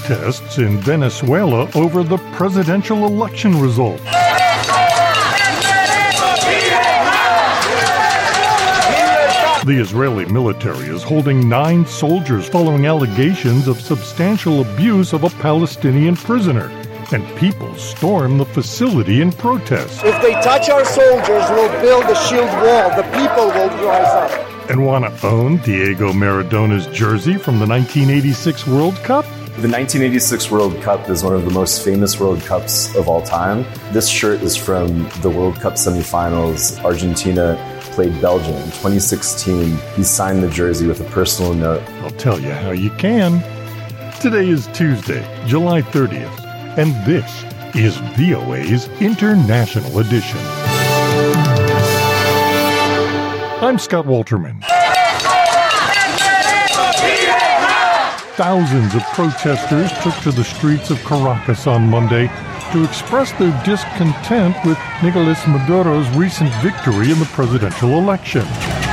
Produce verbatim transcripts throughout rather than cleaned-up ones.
protests in Venezuela over the presidential election results. The Israeli military is holding nine soldiers following allegations of substantial abuse of a Palestinian prisoner, and people storm the facility in protest. If they touch our soldiers, we'll build a shield wall. The people will rise up. And want to own Diego Maradona's jersey from the nineteen eighty-six World Cup? The nineteen eighty-six World Cup is one of the most famous World Cups of all time. This shirt is from the World Cup semifinals. Argentina played Belgium in twenty sixteen. He signed the jersey with a personal note. I'll tell you how you can. Today is Tuesday, July thirtieth, and this is V O A's International Edition. I'm Scott Walterman. Thousands of protesters took to the streets of Caracas on Monday to express their discontent with Nicolas Maduro's recent victory in the presidential election.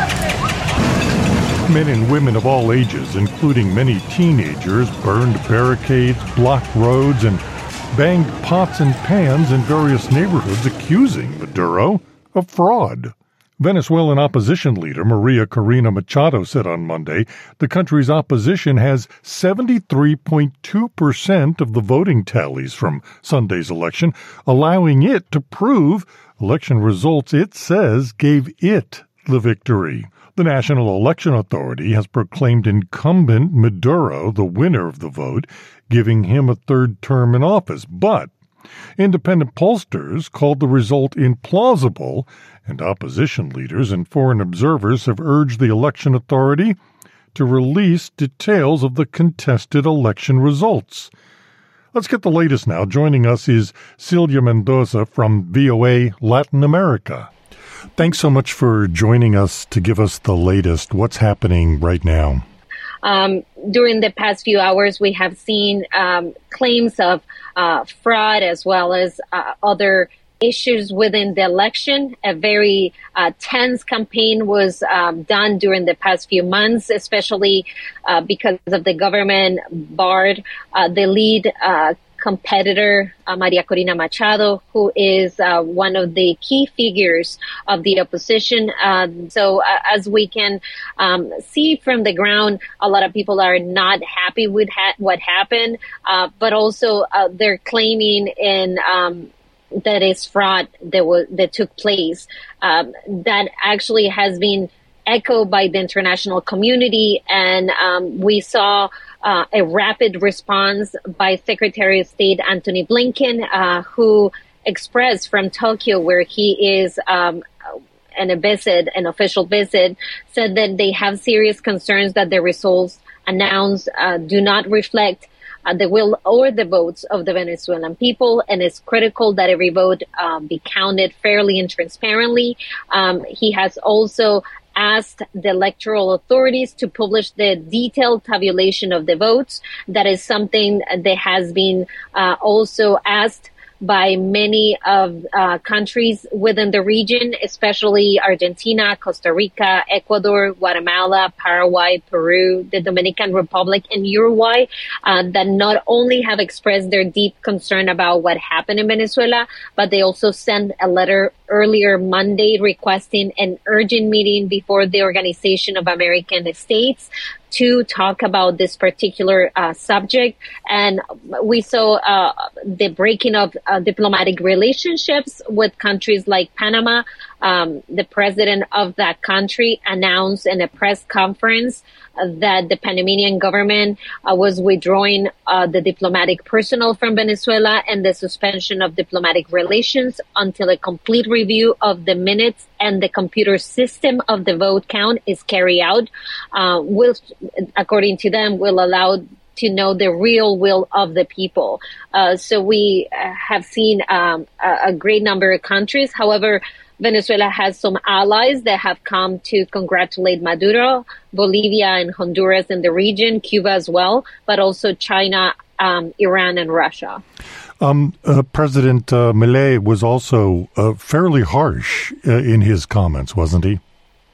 Men and women of all ages, including many teenagers, burned barricades, blocked roads, and banged pots and pans in various neighborhoods, accusing Maduro of fraud. Venezuelan opposition leader Maria Corina Machado said on Monday the country's opposition has seventy-three point two percent of the voting tallies from Sunday's election, allowing it to prove election results it says gave it the victory. The National Election Authority has proclaimed incumbent Maduro the winner of the vote, giving him a third term in office, but independent pollsters called the result implausible, and opposition leaders and foreign observers have urged the election authority to release details of the contested election results. Let's get the latest now. Joining us is Celia Mendoza from V O A Latin America. Thanks so much for joining us to give us the latest. What's happening right now? Um, during the past few hours, we have seen um, claims of uh, fraud as well as uh, other issues within the election. A very uh, tense campaign was um, done during the past few months, especially uh, because of the government barred uh, the lead uh, competitor, uh, Maria Corina Machado, who is uh, one of the key figures of the opposition. Uh, so uh, as we can um, see from the ground, a lot of people are not happy with ha- what happened, uh, but also uh, they're claiming in um, that is fraud that was that took place. Um, that actually has been echoed by the international community, and um, we saw uh, a rapid response by Secretary of State Antony Blinken, uh, who expressed from Tokyo, where he is um, in a visit, an official visit, said that they have serious concerns that the results announced uh, do not reflect Uh, the will or the votes of the Venezuelan people, and it's critical that every vote um, be counted fairly and transparently. Um, he has also asked the electoral authorities to publish the detailed tabulation of the votes. That is something that has been uh, also asked by many of uh, countries within the region, especially Argentina, Costa Rica, Ecuador, Guatemala, Paraguay, Peru, the Dominican Republic, and Uruguay, uh, that not only have expressed their deep concern about what happened in Venezuela, but they also sent a letter earlier Monday requesting an urgent meeting before the Organization of American States to talk about this particular uh, subject. And we saw uh, the breaking of uh, diplomatic relationships with countries like Panama. Um, the president of that country announced in a press conference uh, that the Panamanian government uh, was withdrawing uh, the diplomatic personnel from Venezuela and the suspension of diplomatic relations until a complete review of the minutes and the computer system of the vote count is carried out, uh, which, according to them, will allow to know the real will of the people. Uh, so we uh, have seen um, a, a great number of countries. However, Venezuela has some allies that have come to congratulate Maduro, Bolivia and Honduras in the region, Cuba as well, but also China, um, Iran and Russia. Um, uh, President uh, Milei was also uh, fairly harsh uh, in his comments, wasn't he?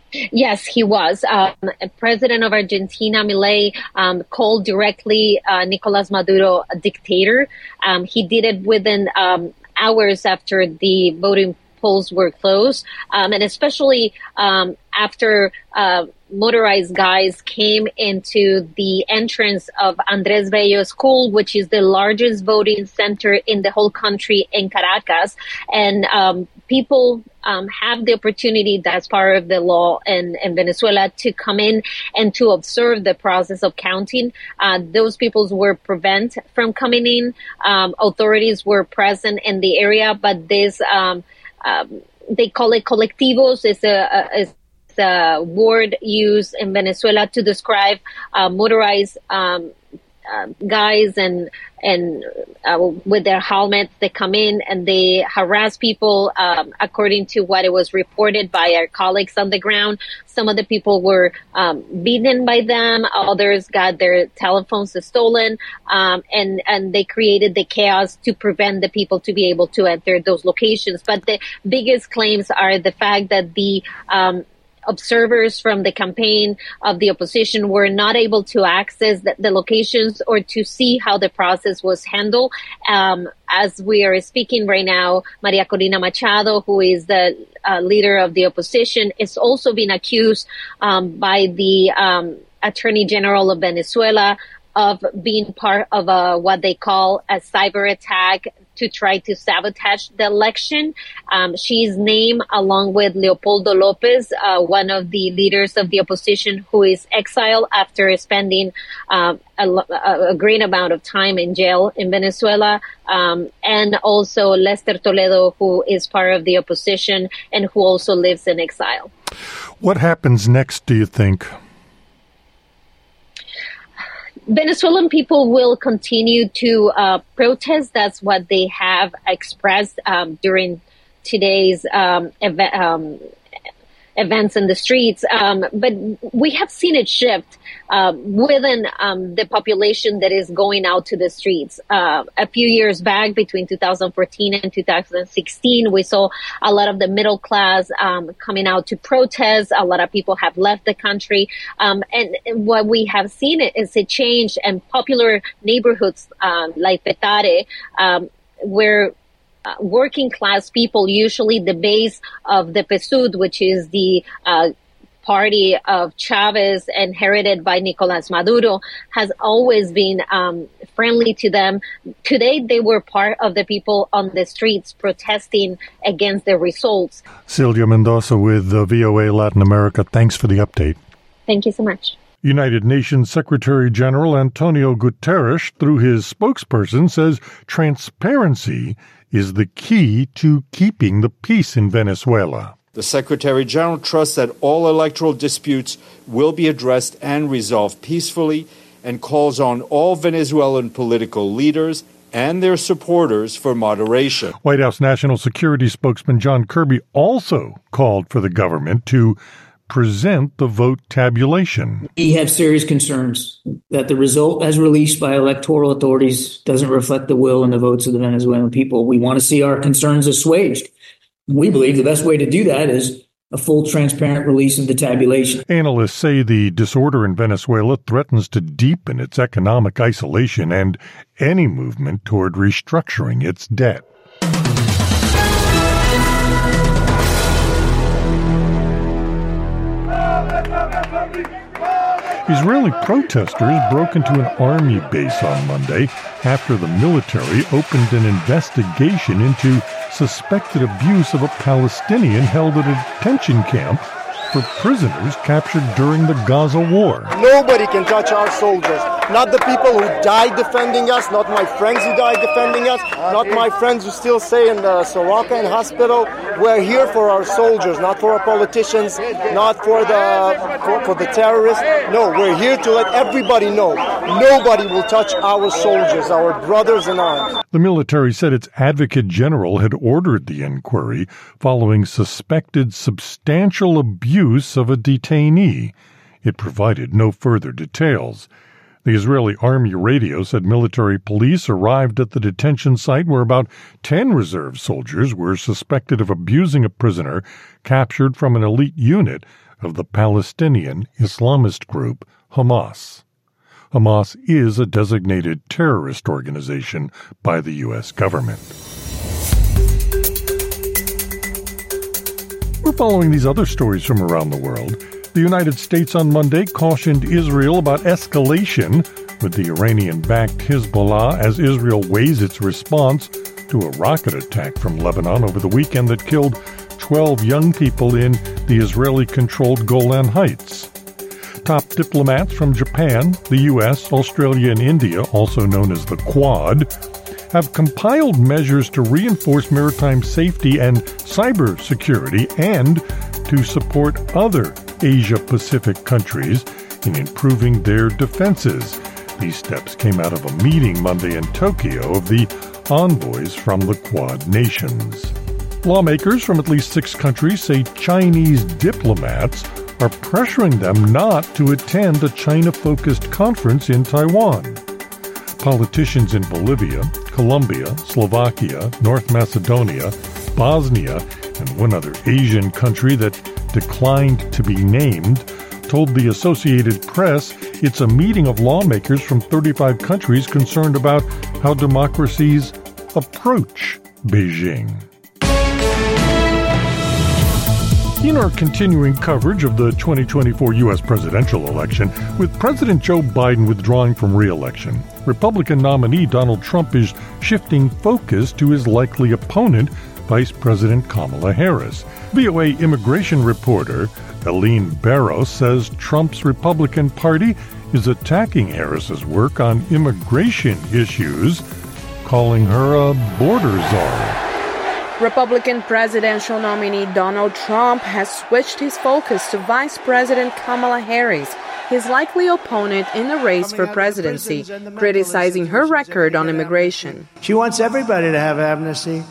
Yes, he was. Um, President of Argentina, Milei, um, called directly uh, Nicolas Maduro a dictator. Um, he did it within um, hours after the voting polls were closed, um, and especially um, after uh, motorized guys came into the entrance of Andrés Bello School, which is the largest voting center in the whole country in Caracas. And um, people um, have the opportunity, that's part of the law in, in Venezuela, to come in and to observe the process of counting. Uh, those people were prevented from coming in. Um, authorities were present in the area, but this um, um, they call it colectivos. It's a, a, a the word used in Venezuela to describe uh, motorized um, uh, guys and and uh, with their helmets. They come in and they harass people. Um, according to what it was reported by our colleagues on the ground, some of the people were um, beaten by them. Others got their telephones stolen, um, and and they created the chaos to prevent the people to be able to enter those locations. But the biggest claims are the fact that the um, observers from the campaign of the opposition were not able to access the, the locations or to see how the process was handled. Um, as we are speaking right now, Maria Corina Machado, who is the uh, leader of the opposition, is also being accused um, by the um, Attorney General of Venezuela of being part of a, what they call a cyber attack to try to sabotage the election. Um, she's named along with Leopoldo Lopez, uh, one of the leaders of the opposition who is exiled after spending uh, a, a great amount of time in jail in Venezuela, um, and also Lester Toledo, who is part of the opposition and who also lives in exile. What happens next, do you think? Venezuelan people will continue to uh, protest. That's what they have expressed um, during today's um, ev- um, events in the streets. Um, but we have seen it shift uh, within um, the population that is going out to the streets. Uh, a few years back, between two thousand fourteen and two thousand sixteen, we saw a lot of the middle class um, coming out to protest. A lot of people have left the country. Um, and what we have seen is a change in popular neighborhoods um, like Petare, um, where Uh, working class people, usually the base of the P S U D, which is the uh, party of Chavez inherited by Nicolas Maduro, has always been um, friendly to them. Today, they were part of the people on the streets protesting against the results. Silvia Mendoza with the V O A Latin America. Thanks for the update. Thank you so much. United Nations Secretary General Antonio Guterres, through his spokesperson, says transparency is the key to keeping the peace in Venezuela. The Secretary General trusts that all electoral disputes will be addressed and resolved peacefully and calls on all Venezuelan political leaders and their supporters for moderation. White House National Security spokesman John Kirby also called for the government to present the vote tabulation. We have serious concerns that the result as released by electoral authorities doesn't reflect the will and the votes of the Venezuelan people. We want to see our concerns assuaged. We believe the best way to do that is a full, transparent release of the tabulation. Analysts say the disorder in Venezuela threatens to deepen its economic isolation and any movement toward restructuring its debt. Israeli protesters broke into an army base on Monday after the military opened an investigation into suspected abuse of a Palestinian held at a detention camp for prisoners captured during the Gaza war. Nobody can touch our soldiers. Not the people who died defending us, not my friends who died defending us, not my friends who still stay in the Soroka hospital. We're here for our soldiers, not for our politicians, not for the for, for the terrorists. No, we're here to let everybody know. Nobody will touch our soldiers, our brothers in arms. The military said its advocate general had ordered the inquiry following suspected substantial abuse of a detainee. It provided no further details. The Israeli Army radio said military police arrived at the detention site where about ten reserve soldiers were suspected of abusing a prisoner captured from an elite unit of the Palestinian Islamist group Hamas. Hamas is a designated terrorist organization by the U S government. We're following these other stories from around the world. The United States on Monday cautioned Israel about escalation with the Iranian-backed Hezbollah as Israel weighs its response to a rocket attack from Lebanon over the weekend that killed twelve young people in the Israeli-controlled Golan Heights. Top diplomats from Japan, the U S, Australia, and India, also known as the Quad, have compiled measures to reinforce maritime safety and cybersecurity and to support other Asia-Pacific countries in improving their defenses. These steps came out of a meeting Monday in Tokyo of the envoys from the Quad nations. Lawmakers from at least six countries say Chinese diplomats are pressuring them not to attend a China-focused conference in Taiwan. Politicians in Bolivia, Colombia, Slovakia, North Macedonia, Bosnia, and one other Asian country that declined to be named, told the Associated Press it's a meeting of lawmakers from thirty-five countries concerned about how democracies approach Beijing. In our continuing coverage of the twenty twenty-four U S presidential election, with President Joe Biden withdrawing from re-election, Republican nominee Donald Trump is shifting focus to his likely opponent, Vice President Kamala Harris. V O A immigration reporter Eileen Barrows says Trump's Republican Party is attacking Harris's work on immigration issues, calling her a border czar. Republican presidential nominee Donald Trump has switched his focus to Vice President Kamala Harris, his likely opponent in the race for presidency, criticizing her record on immigration. She wants everybody to have amnesty.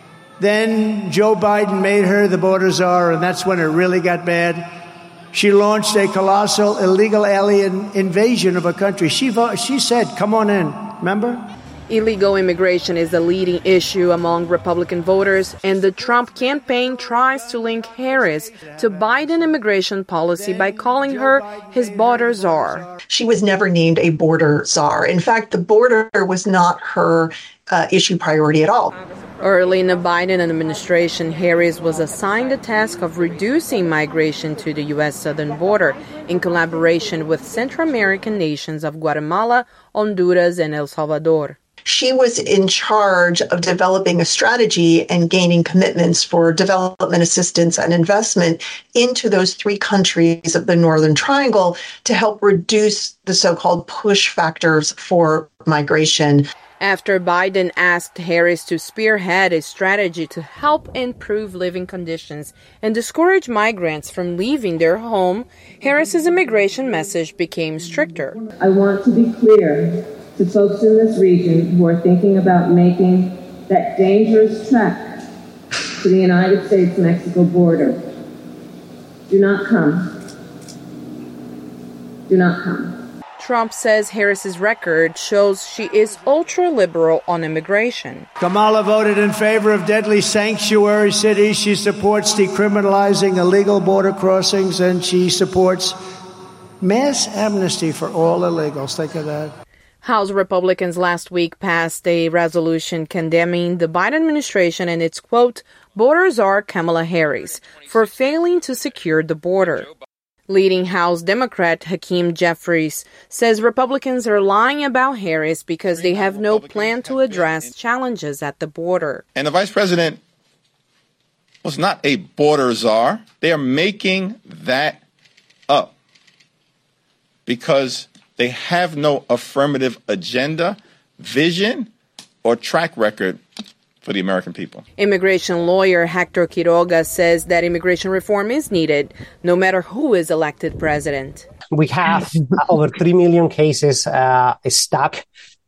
Then Joe Biden made her the border czar, and that's when it really got bad. She launched a colossal illegal alien invasion of a country. She, she said, come on in, remember? Illegal immigration is the leading issue among Republican voters, and the Trump campaign tries to link Harris to Biden immigration policy by calling her his border czar. She was never named a border czar. In fact, the border was not her uh, issue priority at all. Early in the Biden administration, Harris was assigned the task of reducing migration to the U S southern border in collaboration with Central American nations of Guatemala, Honduras, and El Salvador. She was in charge of developing a strategy and gaining commitments for development assistance and investment into those three countries of the Northern Triangle to help reduce the so-called push factors for migration. After Biden asked Harris to spearhead a strategy to help improve living conditions and discourage migrants from leaving their home, Harris's immigration message became stricter. I want to be clear to folks in this region who are thinking about making that dangerous trek to the United States-Mexico border. Do not come. Do not come. Trump says Harris's record shows she is ultra-liberal on immigration. Kamala voted in favor of deadly sanctuary cities. She supports decriminalizing illegal border crossings, and she supports mass amnesty for all illegals. Think of that. House Republicans last week passed a resolution condemning the Biden administration and its, quote, border czar Kamala Harris for failing to secure the border. Leading House Democrat Hakeem Jeffries says Republicans are lying about Harris because they have no plan to address challenges at the border. And the vice president was not a border czar. They are making that up because they have no affirmative agenda, vision, or track record for the American people. Immigration lawyer Hector Quiroga says that immigration reform is needed, no matter who is elected president. We have over three million cases uh, stuck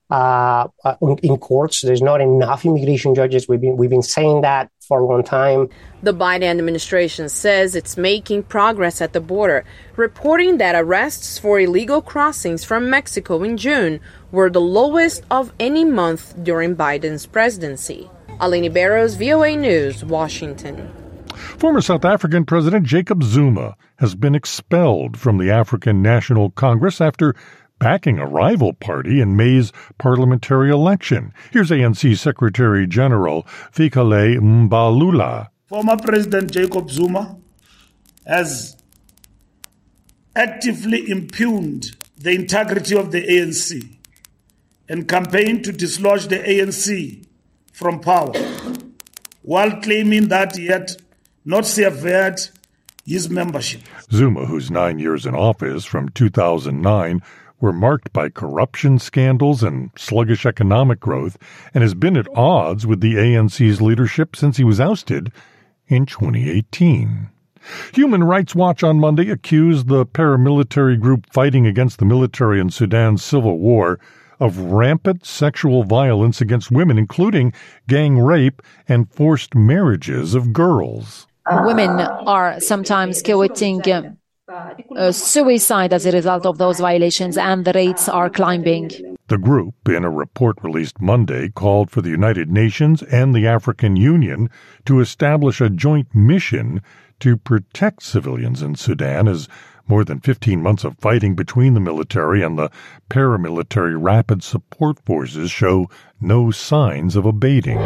uh, in courts. There's not enough immigration judges. We've been, we've been saying that for a long time. The Biden administration says it's making progress at the border, reporting that arrests for illegal crossings from Mexico in June were the lowest of any month during Biden's presidency. Aline Barros, V O A News, Washington. Former South African President Jacob Zuma has been expelled from the African National Congress after backing a rival party in May's parliamentary election. Here's A N C Secretary General Fikile Mbalula. Former President Jacob Zuma has actively impugned the integrity of the A N C and campaigned to dislodge the A N C from power, while claiming that he had not severed his membership. Zuma, whose nine years in office from two thousand nine were marked by corruption scandals and sluggish economic growth, and has been at odds with the A N C's leadership since he was ousted in twenty eighteen. Human Rights Watch on Monday accused the paramilitary group fighting against the military in Sudan's civil war of rampant sexual violence against women, including gang rape and forced marriages of girls. Women are sometimes committing uh, suicide as a result of those violations, and the rates are climbing. The group, in a report released Monday, called for the United Nations and the African Union to establish a joint mission to protect civilians in Sudan as more than fifteen months of fighting between the military and the paramilitary rapid support forces show no signs of abating.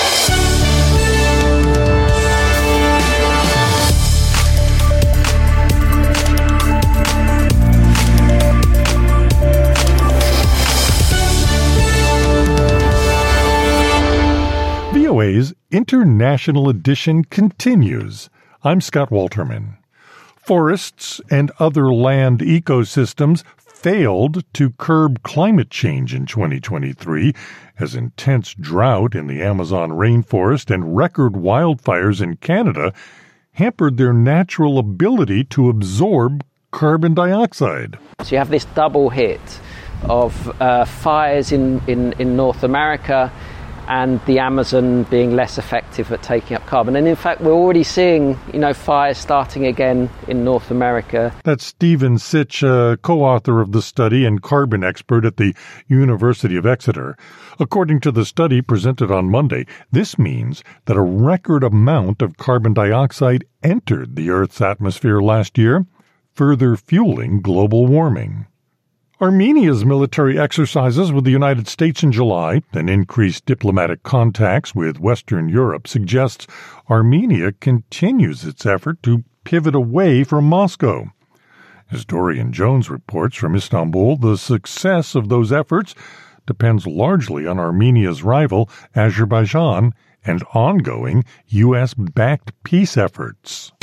V O A's International Edition continues. I'm Scott Walterman. Forests and other land ecosystems failed to curb climate change in twenty twenty-three as intense drought in the Amazon rainforest and record wildfires in Canada hampered their natural ability to absorb carbon dioxide. So you have this double hit of uh, fires in, in, in North America and the Amazon being less effective at taking up carbon. And in fact, we're already seeing, you know, fires starting again in North America. That's Stephen Sitch, uh, co-author of the study and carbon expert at the University of Exeter. According to the study presented on Monday, this means that a record amount of carbon dioxide entered the Earth's atmosphere last year, further fueling global warming. Armenia's military exercises with the United States in July and increased diplomatic contacts with Western Europe suggests Armenia continues its effort to pivot away from Moscow. As Dorian Jones reports from Istanbul, the success of those efforts depends largely on Armenia's rival, Azerbaijan, and ongoing U S-backed peace efforts.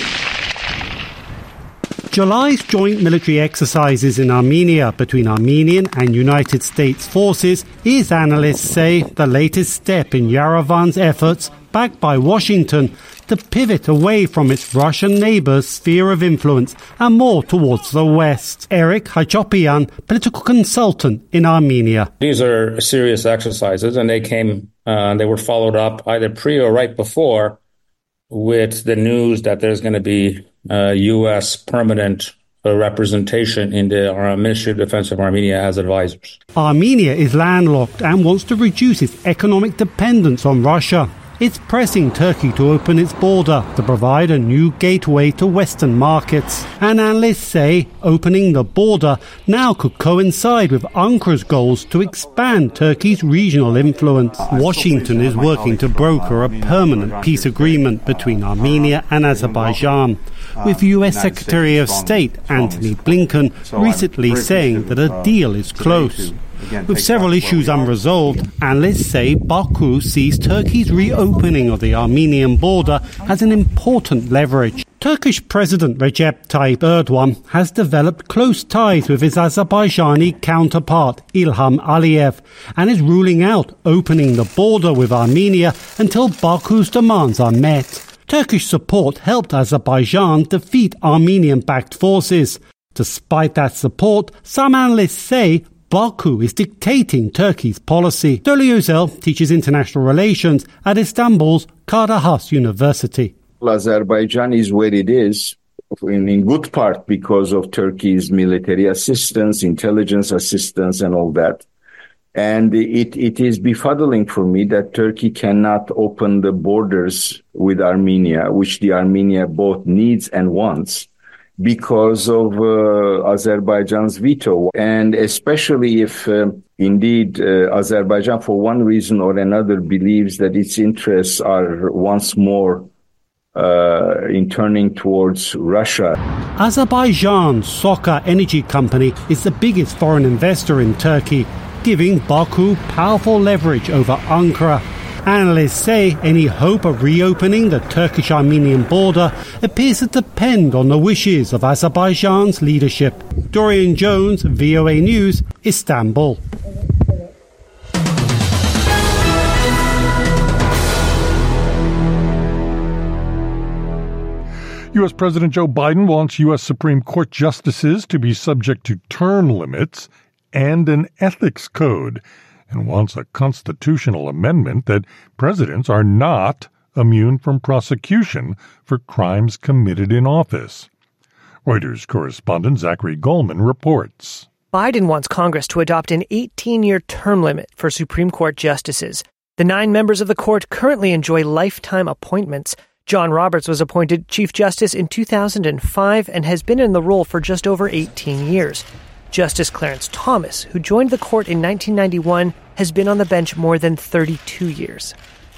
July's joint military exercises in Armenia between Armenian and United States forces is, analysts say, the latest step in Yerevan's efforts, backed by Washington, to pivot away from its Russian neighbour's sphere of influence and more towards the West. Eric Hachopian, political consultant in Armenia. These are serious exercises, and they came, uh, they were followed up either pre or right before with the news that there's going to be uh, U S permanent uh, representation in the uh, Ministry of Defense of Armenia as advisors. Armenia is landlocked and wants to reduce its economic dependence on Russia. It's pressing Turkey to open its border to provide a new gateway to Western markets. And analysts say opening the border now could coincide with Ankara's goals to expand Turkey's regional influence. Washington is working to broker a permanent peace agreement between Armenia and Azerbaijan, with U S Secretary of State Antony Blinken recently saying that a deal is close. With several issues unresolved, analysts say Baku sees Turkey's reopening of the Armenian border as an important leverage. Turkish President Recep Tayyip Erdogan has developed close ties with his Azerbaijani counterpart Ilham Aliyev and is ruling out opening the border with Armenia until Baku's demands are met. Turkish support helped Azerbaijan defeat Armenian-backed forces. Despite that support, some analysts say Baku is dictating Turkey's policy. Dolu Özel teaches international relations at Istanbul's Kadir Has University. Azerbaijan is where it is, in, in good part because of Turkey's military assistance, intelligence assistance, and all that. And it, it is befuddling for me that Turkey cannot open the borders with Armenia, which the Armenia both needs and wants, because of uh, Azerbaijan's veto. And especially if uh, indeed uh, Azerbaijan, for one reason or another, believes that its interests are once more uh, in turning towards Russia. Azerbaijan's Soka Energy Company is the biggest foreign investor in Turkey, giving Baku powerful leverage over Ankara. Analysts say any hope of reopening the Turkish-Armenian border appears to depend on the wishes of Azerbaijan's leadership. Dorian Jones, V O A News, Istanbul. U S. President Joe Biden wants U S. Supreme Court justices to be subject to term limits and an ethics code, and wants a constitutional amendment that presidents are not immune from prosecution for crimes committed in office. Reuters correspondent Zachary Goldman reports. Biden wants Congress to adopt an eighteen-year term limit for Supreme Court justices. The nine members of the court currently enjoy lifetime appointments. John Roberts was appointed Chief Justice in two thousand five and has been in the role for just over eighteen years. Justice Clarence Thomas, who joined the court in nineteen ninety-one, has been on the bench more than thirty-two years.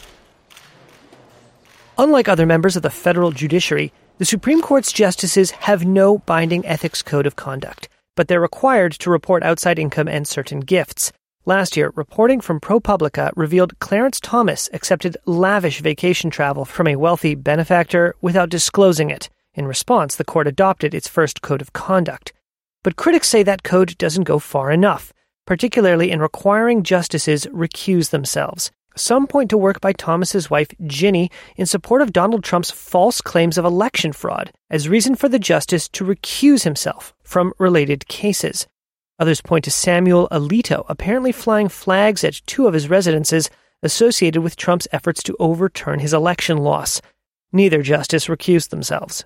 Unlike other members of the federal judiciary, the Supreme Court's justices have no binding ethics code of conduct, but they're required to report outside income and certain gifts. Last year, reporting from ProPublica revealed Clarence Thomas accepted lavish vacation travel from a wealthy benefactor without disclosing it. In response, the court adopted its first code of conduct. But critics say that code doesn't go far enough, particularly in requiring justices recuse themselves. Some point to work by Thomas's wife, Ginny, in support of Donald Trump's false claims of election fraud as reason for the justice to recuse himself from related cases. Others point to Samuel Alito apparently flying flags at two of his residences associated with Trump's efforts to overturn his election loss. Neither justice recused themselves.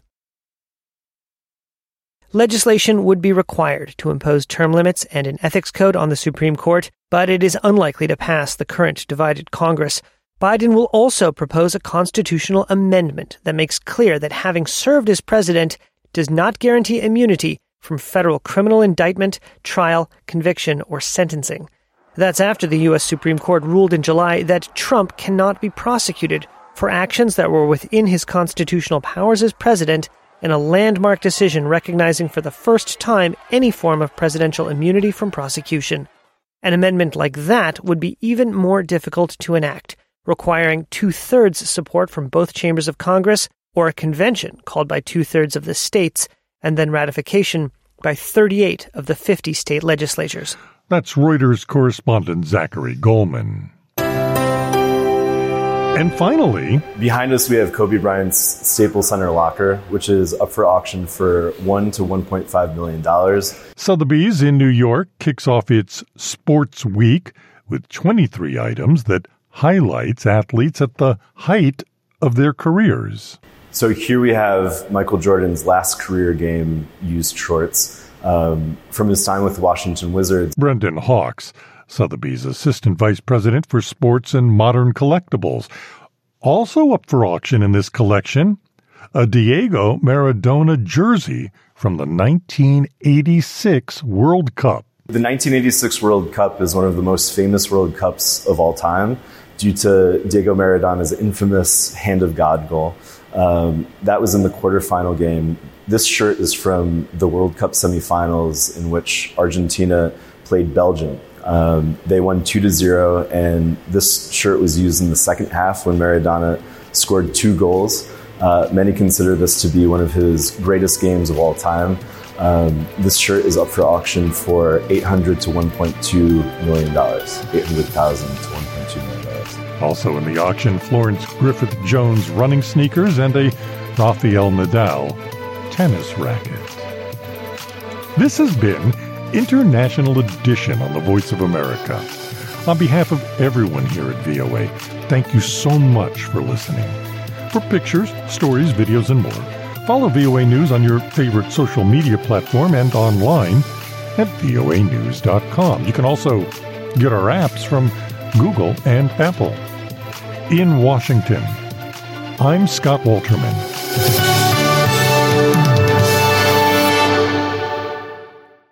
Legislation would be required to impose term limits and an ethics code on the Supreme Court, but it is unlikely to pass the current divided Congress. Biden will also propose a constitutional amendment that makes clear that having served as president does not guarantee immunity from federal criminal indictment, trial, conviction, or sentencing. That's after the U S. Supreme Court ruled in July that Trump cannot be prosecuted for actions that were within his constitutional powers as president, in a landmark decision recognizing for the first time any form of presidential immunity from prosecution. An amendment like that would be even more difficult to enact, requiring two-thirds support from both chambers of Congress or a convention called by two-thirds of the states, and then ratification by thirty-eight of the fifty state legislatures. That's Reuters correspondent Zachary Goldman. And finally, behind us we have Kobe Bryant's Staples Center locker, which is up for auction for one to one point five million dollars. Sotheby's in New York kicks off its Sports Week with twenty-three items that highlights athletes at the height of their careers. So here we have Michael Jordan's last career game used shorts um, from his time with the Washington Wizards. Brendan Hawks, Sotheby's Assistant Vice President for Sports and Modern Collectibles. Also up for auction in this collection, a Diego Maradona jersey from the nineteen eighty-six World Cup. The nineteen eighty-six World Cup is one of the most famous World Cups of all time due to Diego Maradona's infamous Hand of God goal. Um, that was in the quarterfinal game. This shirt is from the World Cup semifinals in which Argentina played Belgium. Um, they won two to zero, and this shirt was used in the second half when Maradona scored two goals. Uh, many consider this to be one of his greatest games of all time. Um, this shirt is up for auction for eight hundred to one point two million dollars. eight hundred thousand to one point two million dollars. Also in the auction, Florence Griffith Jones running sneakers and a Rafael Nadal tennis racket. This has been international edition on the Voice of America. On behalf of everyone here at V O A, thank you so much for listening. For pictures, stories, videos, and more, follow V O A News on your favorite social media platform and online at V O A news dot com. You can also get our apps from Google and Apple. In Washington, I'm Scott Walterman.